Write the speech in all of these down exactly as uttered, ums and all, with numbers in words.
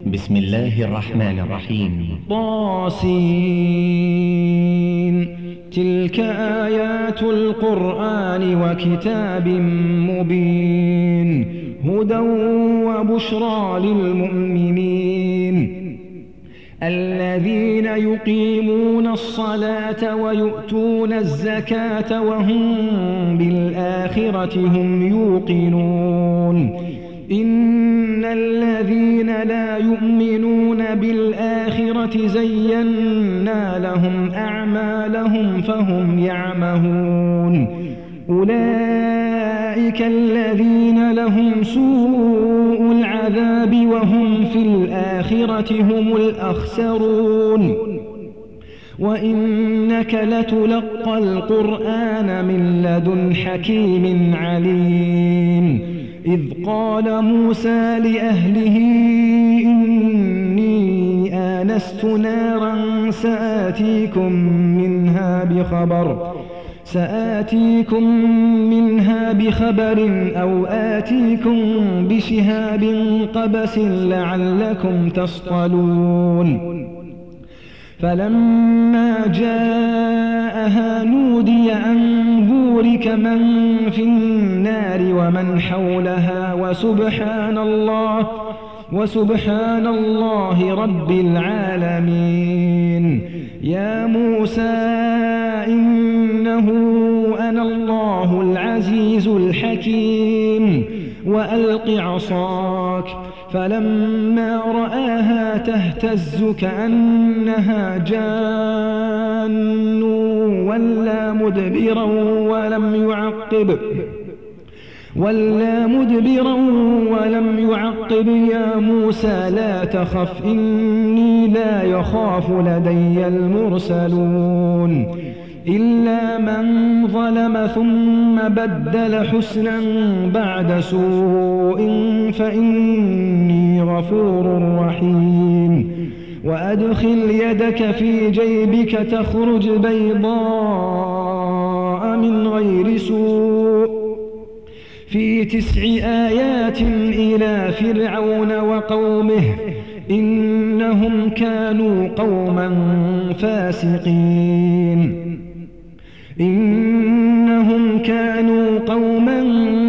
بسم الله الرحمن الرحيم. طاسين. تلك آيات القرآن وكتاب مبين هدى وبشرى للمؤمنين الذين يقيمون الصلاة ويؤتون الزكاة وهم بالآخرة هم يوقنون إن الذين لا يؤمنون بالآخرة زينا لهم أعمالهم فهم يعمهون أولئك الذين لهم سوء العذاب وهم في الآخرة هم الأخسرون وإنك لتلقى القرآن من لدن حكيم عليم إذ قال موسى لأهله إني آنست نارا سآتيكم منها بخبر سآتيكم منها بخبر أو آتيكم بشهاب قبس لعلكم تصطلون فلما جاءها نودي أن بورك من في النار ومن حولها وسبحان الله وسبحان الله رب العالمين يا موسى إنه أنا الله العزيز الحكيم وألق عصاك فلما رآها تهتز كأنها جان ولا مدبرا ولم يعقب ولا مدبرا ولم يعقب يا موسى لا تخف إني لا يخاف لدي المرسلون إلا من ظلم ثم بدل حسنا بعد سوء فإني غفور رحيم وأدخل يدك في جيبك تخرج بيضاء من غير سوء في تسع آيات إلى فرعون وقومه إنهم كانوا قوما فاسقين إنهم كانوا قوما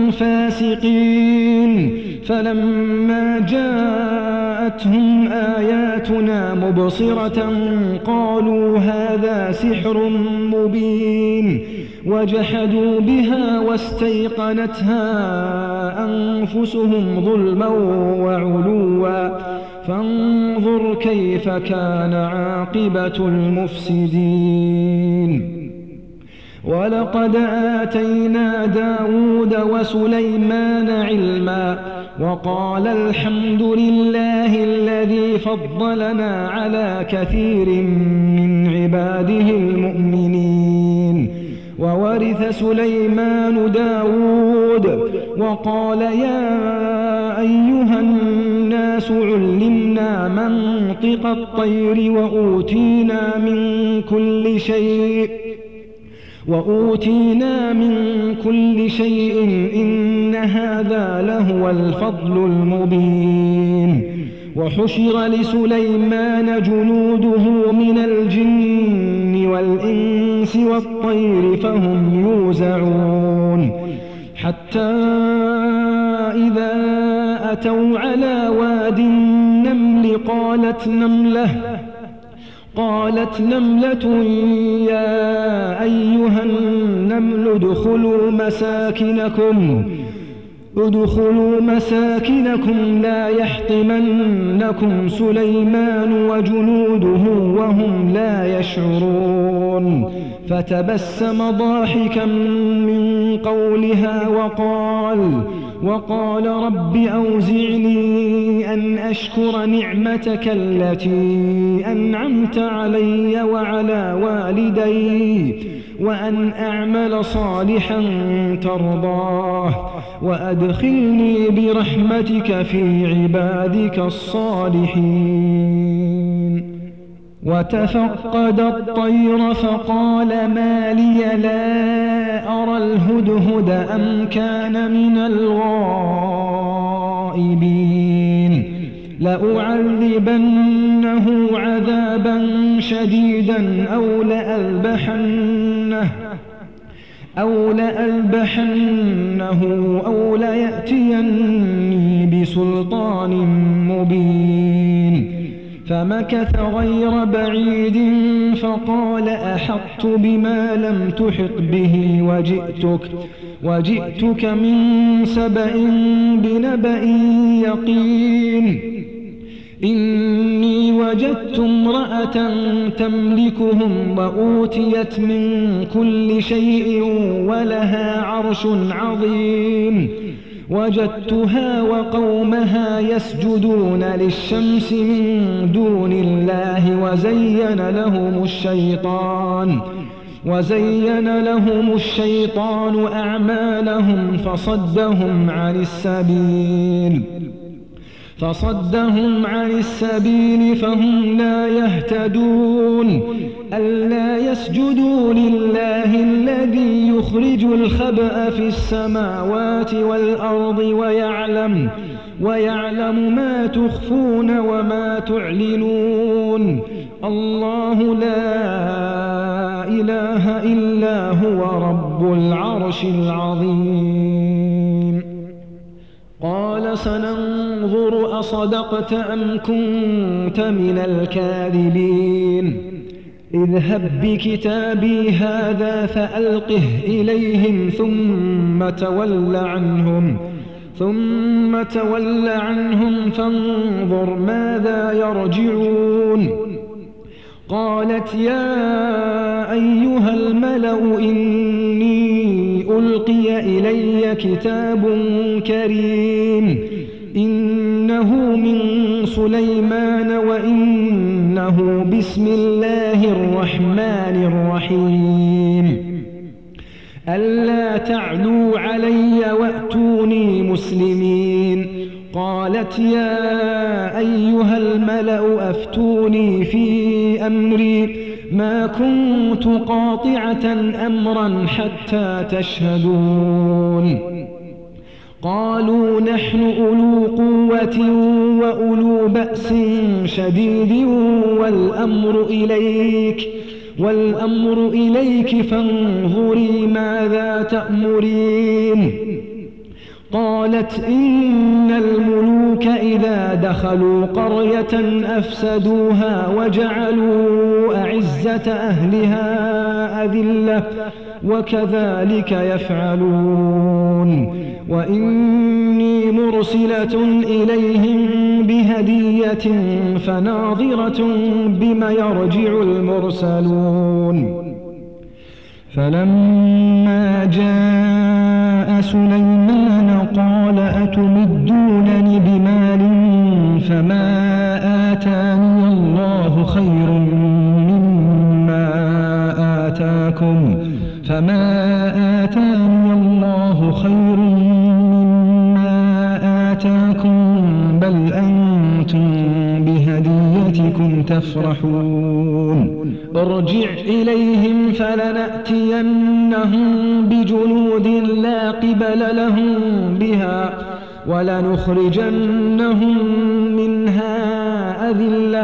فاسقين فلما جاءتهم آياتنا مبصرة قالوا هذا سحر مبين وجحدوا بها واستيقنتها أنفسهم ظلما وعلوا فانظر كيف كان عاقبة المفسدين ولقد آتينا داود وسليمان علما وقال الحمد لله الذي فضلنا على كثير من عباده المؤمنين وورث سليمان داود وقال يا أيها الناس علمنا منطق الطير وأوتينا من كل شيء وأوتينا من كل شيء إن هذا لهو الفضل المبين وحشر لسليمان جنوده من الجن والإنس والطير فهم يوزعون حتى إذا أتوا على واد النمل قالت نملة قالت نملة يا أيها النمل ادخلوا مساكنكم ادخلوا مساكنكم لا يحطمنكم سليمان وجنوده وهم لا يشعرون فتبسم ضاحكا من قولها وقال وقال رب أوزعني أن أشكر نعمتك التي أنعمت علي وعلى والدي وأن أعمل صالحا ترضاه وأدخلني برحمتك في عبادك الصالحين وتفقد الطير فقال ما لي لا أرى الهدهد أم كان من الغائبين لأعذبنه عذابا شديدا أو لأذبحنه أو لأذبحنه أو ليأتيني بسلطان مبين. فمكث غير بعيد فقال أحطت بما لم تحط به وجئتك, وجئتك من سبأ بنبأ يقين. إني وجدت امرأة تملكهم وأوتيت من كل شيء ولها عرش عظيم. وجدتها وقومها يسجدون للشمس من دون الله وزين لهم الشيطان وزين لهم الشيطان أعمالهم فصدهم عن السبيل فصدهم عن السبيل فهم لا يهتدون. ألا يسجدوا لله الذي يخرج الخبأ في السماوات والأرض ويعلم, ويعلم ما تخفون وما تعلنون. الله لا إله إلا هو رب العرش العظيم. قال سننظر أصدقت أم كنت من الكاذبين. اذهب بكتابي هذا فألقه إليهم ثم تول عنهم ثم تول عنهم فانظر ماذا يرجعون. قالت يا أيها الملأ إني ألقي إلي كتاب كريم إنه من سليمان وإنه بسم الله الرحمن الرحيم. ألا تعلوا علي وأتوني مسلمين. قالت يا أيها الملأ أفتوني في أمري ما كنت قاطعة أمرا حتى تشهدون. قالوا نحن أولو قوة وأولو بأس شديد والأمر إليك والأمر إليك فانظري ماذا تأمرين. قالت إن الملوك إذا دخلوا قرية أفسدوها وجعلوا أعزة أهلها أذلة وكذلك يفعلون. وإني مرسلة إليهم بهدية فناظرة بم يرجع المرسلون. فلما جاء سليمان قال أتمدونني بمال فما آتاني الله خير مما آتاكم فما آتاني الله خير مما آتاكم بل أنتم بهديتكم تفرحون. ارجع إليهم فلنأتينهم بجنود لا قبل لهم بها ولنخرجنهم منها أذلة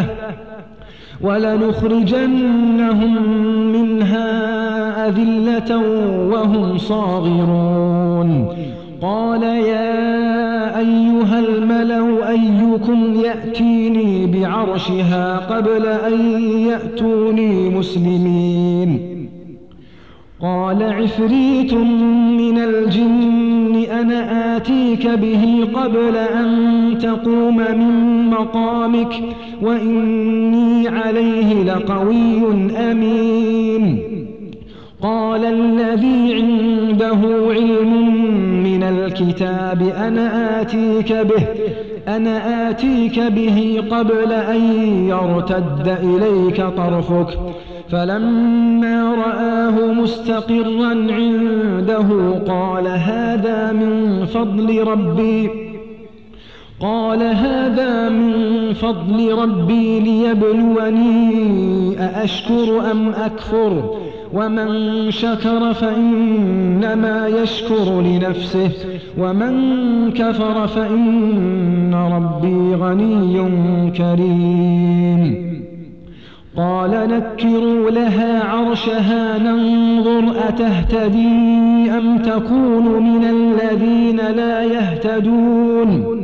ولنخرجنهم منها أذلة وهم صاغرون. قال يا أيها الملأ أيكم يأتيني بعرشها قبل أن يأتوني مسلمين. قال عفريت من الجن أنا آتيك به قبل أن تقوم من مقامك وإني عليه لقوي أمين. قال الذي عنده علم من الكتاب أنا آتيك به أنا آتيك به قبل أن يرتد إليك طرفك. فلما رآه مستقرا عنده قال هذا من فضل ربي قال هذا من فضل ربي ليبلوني أأشكر أم أكفر ومن شكر فإنما يشكر لنفسه ومن كفر فإن ربي غني كريم. قال نكروا لها عرشها ننظر أتهتدي أم تكون من الذين لا يهتدون.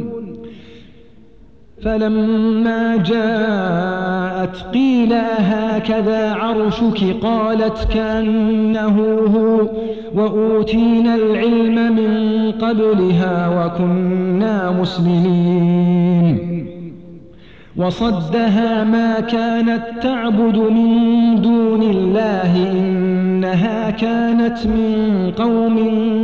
فلما جاءت قيل أهكذا عرشك قالت كأنه هو وأوتينا العلم من قبلها وكنا مسلمين. وصدها ما كانت تعبد من دون الله إنها كانت من قوم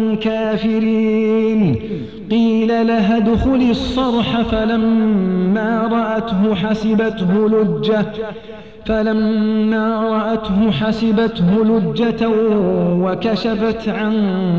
كافرين. قيل لها ادخلي الصرح فلما رأته حسبته لجة فلما رأته حسبته لجة وكشفت عن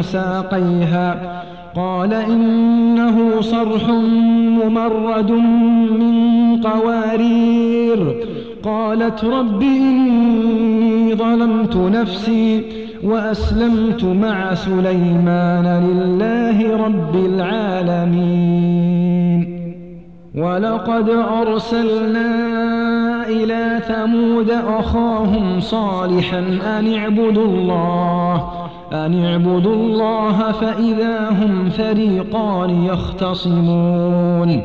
ساقيها قال إنه صرح ممرد من قوارير. قالت رب إني ظلمت نفسي وأسلمت مع سليمان لله رب العالمين. ولقد أرسلنا إلى ثمود أخاهم صالحا أن اعبدوا الله أن اعبدوا الله فإذا هم فريقان يختصمون.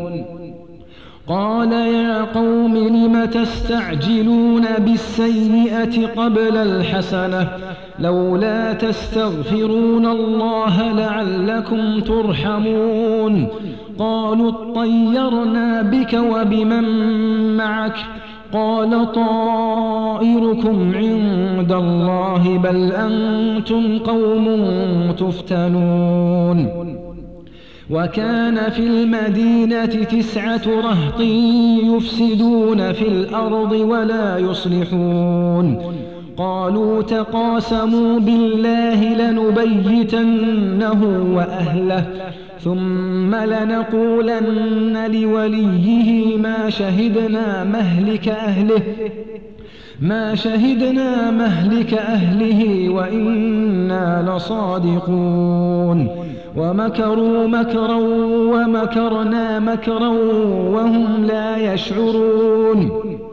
قال يا قوم لم تستعجلون بالسيئة قبل الحسنة لولا تستغفرون الله لعلكم ترحمون. قالوا اطيرنا بك وبمن معك قال طائركم عند الله بل أنتم قوم تفتنون. وكان في المدينة تسعة رهط يفسدون في الأرض ولا يصلحون. قالوا تقاسموا بالله لنبيتنه وأهله ثم لنقولن لوليه ما شهدنا مهلك أهله ما شهدنا مهلك أهله وإنا لصادقون. ومكروا مكرا ومكرنا مكرا وهم لا يشعرون.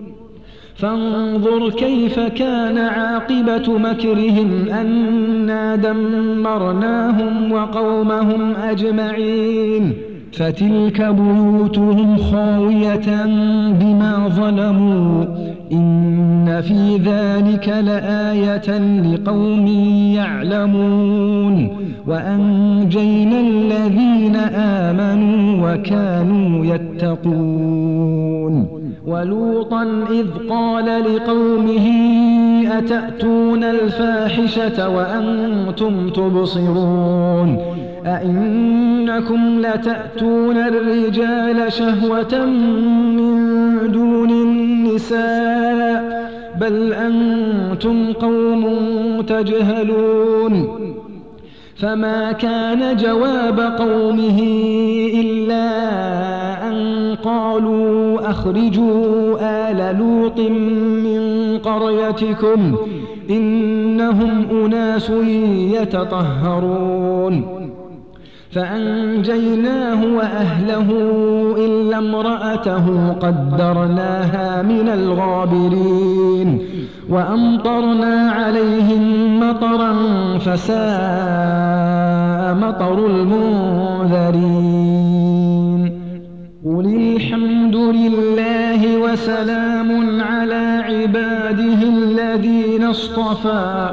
فانظر كيف كان عاقبة مكرهم أنا دمرناهم وقومهم أجمعين. فتلك بيوتهم خاوية بما ظلموا إن في ذلك لآية لقوم يعلمون. وأنجينا الذين آمنوا وكانوا يتقون. ولوطا إذ قال لقومه أتأتون الفاحشة وأنتم تبصرون أئنكم لتأتون الرجال شهوة من دون النساء بل أنتم قوم تجهلون. فما كان جواب قومه إلا أن قالوا أخرجوا آل لوط من قريتكم إنهم أناس يتطهرون. فأنجيناه وأهله إلا امرأته قدرناها من الغابرين. وأمطرنا عليهم مطرا فساء مطر المنذرين. قل الحمد لله وسلام على عباده الذين اصطفى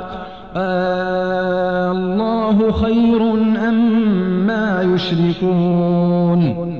الله خير أما يشركون.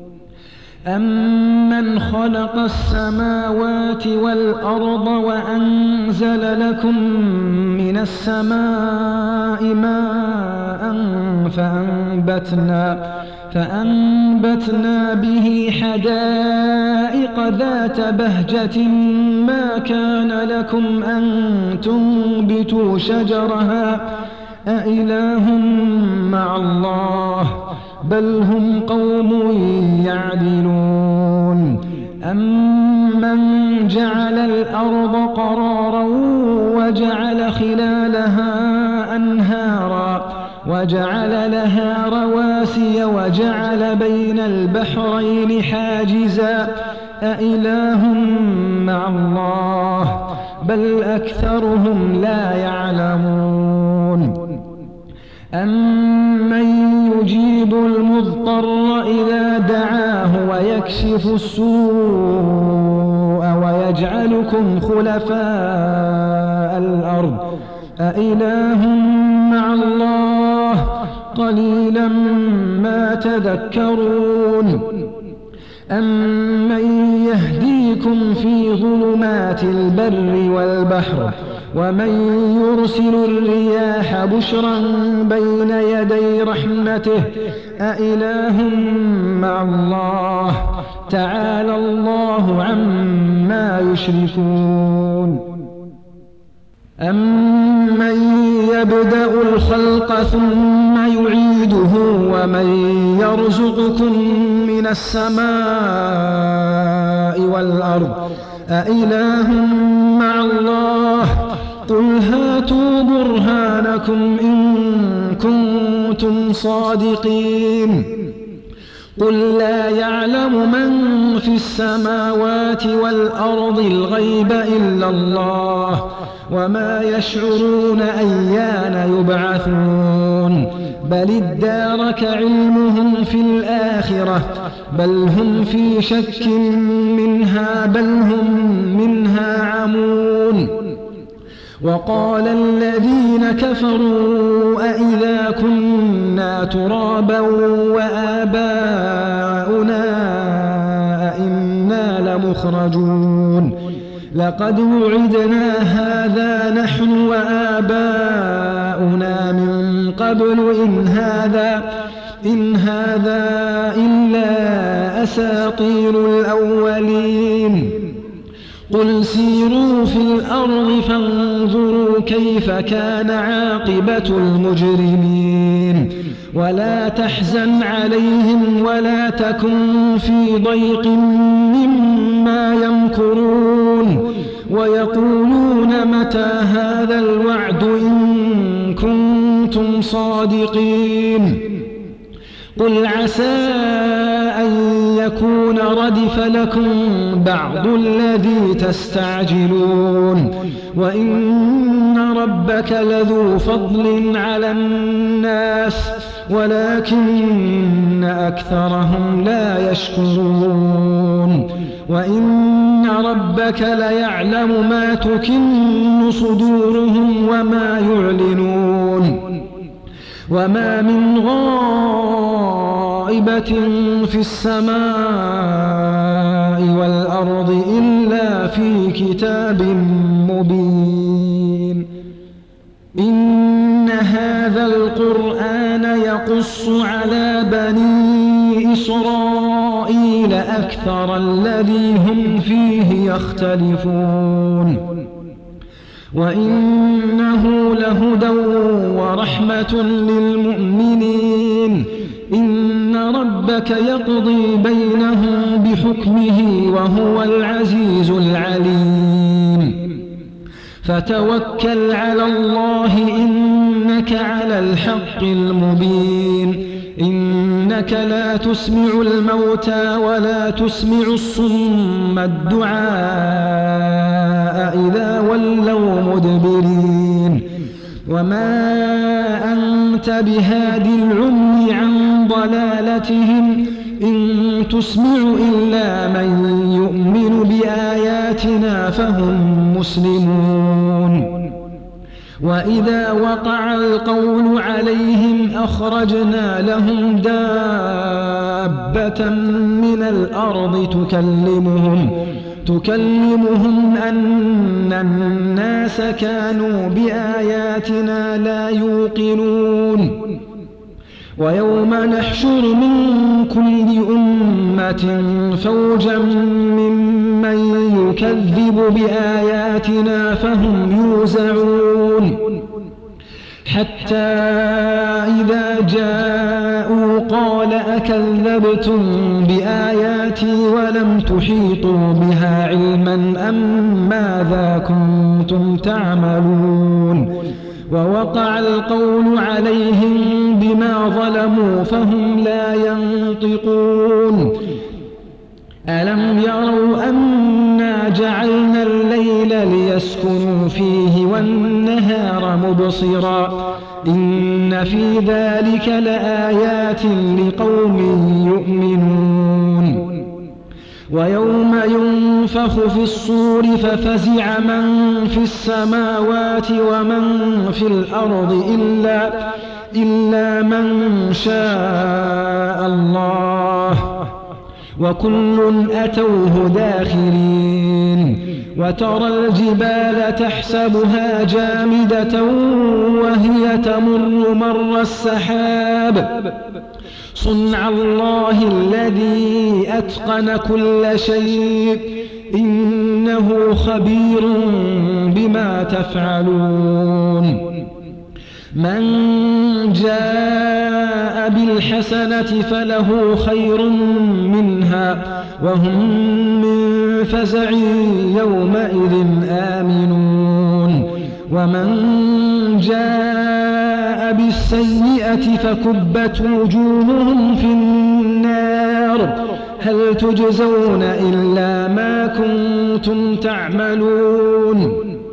أمن خلق السماوات والأرض وأنزل لكم من السماء ماء فأنبتنا, فأنبتنا به حدائق ذات بهجة ما كان لكم أن تنبتوا شجرها أإله مع الله بل هم قوم يعدلون. أَمَّنْ جَعَلَ الْأَرْضَ قَرَارًا وَجَعَلَ خِلَالَهَا أَنْهَارًا وَجَعَلَ لَهَا رَوَاسِيَ وَجَعَلَ بَيْنَ الْبَحْرَيْنِ حَاجِزًا أَإِلَٰهٌ مَّعَ اللَّهِ بَلْ أَكْثَرُهُمْ لَا يَعْلَمُونَ أَمَّن يُجِيبُ الْمُضْطَرَّ إِذَا دَعَاهُ وَيَكْشِفُ السُّوءَ وَيَجْعَلُكُمْ خُلَفَاءَ الْأَرْضِ أَإِلَٰهٌ مَّعَ اللَّهِ قَلِيلًا مَّا تَذَكَّرُونَ أَمَّن يَهْدِيكُمْ فِي ظُلُمَاتِ الْبَرِّ وَالْبَحْرِ وَمَن يُرْسِلُ الرِّيَاحَ بُشْرًا بَيْنَ يَدَيْ رَحْمَتِهِ أَإِلَٰهٌ مَّعَ اللَّهِ تَعَالَى اللَّهُ عَمَّا يُشْرِكُونَ أَمَّن يَبْدَأُ الْخَلْقَ ثُمَّ يُعِيدُهُ وَمَن يَرْزُقُكُم مِّنَ السَّمَاءِ وَالْأَرْضِ أَإِلَٰهٌ مَّعَ اللَّهِ قُلْ هَاتُوا بُرْهَانَكُمْ إِن كُنتُمْ صَادِقِينَ قُل لَّا يَعْلَمُ مَن فِي السَّمَاوَاتِ وَالْأَرْضِ الْغَيْبَ إِلَّا اللَّهُ وَمَا يَشْعُرُونَ أَيَّانَ يُبْعَثُونَ بَلِ ادَّارَكَ عِلْمُهُمْ فِي الْآخِرَةِ بَلْ هُمْ فِي شَكٍّ مِّنْهَا بَلْ هُم مِّنْهَا عَمُونَ وَقَالَ الَّذِينَ كَفَرُوا أَإِذَا كُنَّا تُرَابًا وَآبَاؤُنَا أَإِنَّا لَمُخْرَجُونَ لَقَدْ وُعِدْنَا هَٰذَا نَحْنُ وَآبَاؤُنَا مِن قَبْلُ إِنْ هَٰذَا إِنْ هَٰذَا إِلَّا أَسَاطِيرُ الْأَوَّلِينَ قُلْ سِيرُوا فِي الْأَرْضِ فَانظُرُوا كَيْفَ كَانَ عَاقِبَةُ الْمُجْرِمِينَ وَلَا تَحْزَنْ عَلَيْهِمْ وَلَا تَكُن فِي ضَيْقٍ مِّمَّا يَمْكُرُونَ وَيَقُولُونَ مَتَىٰ هَٰذَا الْوَعْدُ إِن كُنتُمْ صَادِقِينَ قُلْ عَسَىٰ أَن يَكُونَ رَدِفَ لَكُم بَعْضُ الَّذِي تَسْتَعْجِلُونَ وَإِنَّ رَبَّكَ لَذُو فَضْلٍ عَلَى النَّاسِ وَلَٰكِنَّ أَكْثَرَهُمْ لَا يَشْكُرُونَ وَإِنَّ رَبَّكَ لَيَعْلَمُ مَا تُكِنُّ صُدُورُهُمْ وَمَا يُعْلِنُونَ وَمَا مِنْ غَائِبَةٍ فِي السَّمَاءِ وَالْأَرْضِ إِلَّا فِي كِتَابٍ مُّبِينٍ إِنَّ هَٰذَا الْقُرْآنَ يَقُصُّ عَلَىٰ بَنِي إِسْرَائِيلَ أَكْثَرَ الَّذِي هُمْ فِيهِ يَخْتَلِفُونَ وَإِنَّهُ لَهُدًى وَرَحْمَةٌ لِّلْمُؤْمِنِينَ إِنَّ رَبَّكَ يَقْضِي بَيْنَهُم بِحُكْمِهِ وَهُوَ الْعَزِيزُ الْعَلِيمُ فَتَوَكَّلْ عَلَى اللَّهِ إِنَّكَ عَلَى الْحَقِّ الْمُبِينِ إِنَّكَ لَا تُسْمِعُ الْمَوْتَىٰ وَلَا تُسْمِعُ الصُّمَّ الدُّعَاءَ إِذَا وَلَّوْا مُدْبِرِينَ وَمَا أَنتَ بِهَادِ الْعُمْيِ عَن ضَلَالَتِهِمْ إِن تُسْمِعُ إِلَّا مَن يُؤْمِنُ بِآيَاتِنَا فَهُم مُّسْلِمُونَ وَإِذَا وَقَعَ الْقَوْلُ عَلَيْهِمْ أَخْرَجْنَا لَهُمْ دَابَّةً مِّنَ الْأَرْضِ تُكَلِّمُهُمْ تُكَلِّمُهُمْ أَنَّ النَّاسَ كَانُوا بِآيَاتِنَا لَا يُوقِنُونَ وَيَوْمَ نَحْشُرُ مِن كُلِّ أُمَّةٍ فَوْجًا مِّمَّن يُكَذِّبُ بِآيَاتِنَا فَهُمْ يُوزَعُونَ حتى إذا جاءوا قال أكذبتم بآياتي ولم تحيطوا بها علما أم ماذا كنتم تعملون ووقع القول عليهم بما ظلموا فهم لا ينطقون ألم يروا أنا جعلنا الليل ليسكنوا فيه والنهار مبصرا إن في ذلك لآيات لقوم يؤمنون ويوم ينفخ في الصور ففزع من في السماوات ومن في الأرض إلا, إلا من شاء الله وكل أتوه داخرين وترى الجبال تحسبها جامدة وهي تمر مر السحاب صنع الله الذي أتقن كل شيء إنه خبير بما تفعلون من جاء بالحسنة فله خير منها وهم من فزع يومئذ آمنون ومن جاء بالسيئة فكبت وجوههم في النار هل تجزون إلا ما كنتم تعملون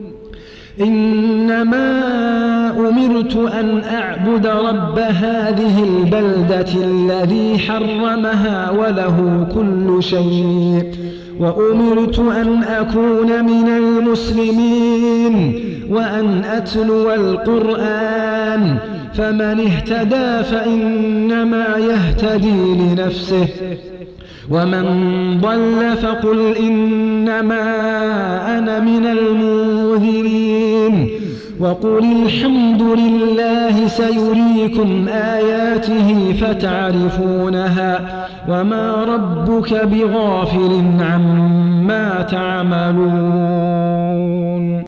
إنما أمرت أن أعبد رب هذه البلدة الذي حرمها وله كل شيء وأمرت أن أكون من المسلمين وأن أتلو القرآن فمن اهتدى فإنما يهتدي لنفسه ومن ضل فقل إنما أنا من المنذرين وقل الحمد لله سيريكم آياته فتعرفونها وما ربك بغافل عما تعملون